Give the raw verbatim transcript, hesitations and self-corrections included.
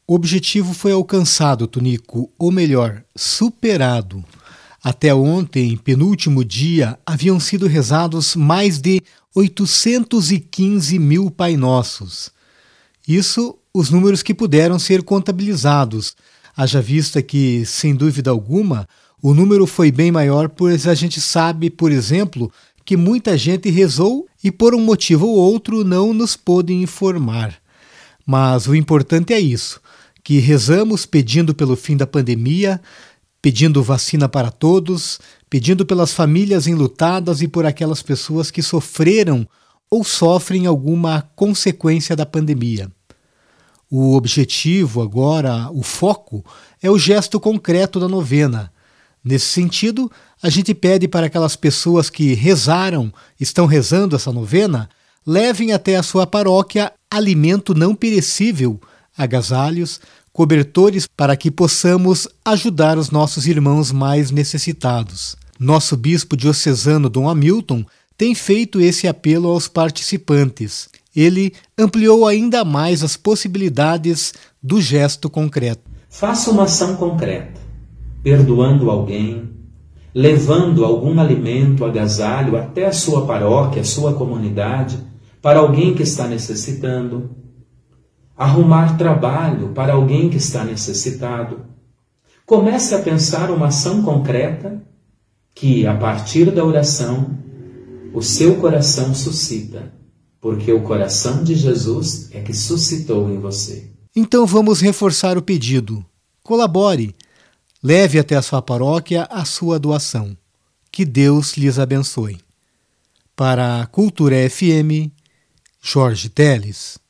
O objetivo foi alcançado, Tonico, ou melhor, superado. Até ontem, penúltimo dia, haviam sido rezados mais de oitocentos e quinze mil Pai Nossos. Isso, os números que puderam ser contabilizados. Haja vista que, sem dúvida alguma, o número foi bem maior, pois a gente sabe, por exemplo, que muita gente rezou e por um motivo ou outro não nos pôde informar. Mas o importante é isso, que rezamos pedindo pelo fim da pandemia, pedindo vacina para todos, pedindo pelas famílias enlutadas e por aquelas pessoas que sofreram ou sofrem alguma consequência da pandemia. O objetivo agora, o foco, é o gesto concreto da novena. Nesse sentido, a gente pede para aquelas pessoas que rezaram, estão rezando essa novena, levem até a sua paróquia alimento não perecível, agasalhos, cobertores para que possamos ajudar os nossos irmãos mais necessitados. Nosso bispo diocesano Dom Hamilton tem feito esse apelo aos participantes. Ele ampliou ainda mais as possibilidades do gesto concreto. Faça uma ação concreta, perdoando alguém, levando algum alimento, agasalho até a sua paróquia, a sua comunidade, para alguém que está necessitando. Arrumar trabalho para alguém que está necessitado. Comece a pensar uma ação concreta que, a partir da oração, o seu coração suscita, porque o coração de Jesus é que suscitou em você. Então vamos reforçar o pedido. Colabore. Leve até a sua paróquia a sua doação. Que Deus lhes abençoe. Para a Cultura F M, Jorge Teles.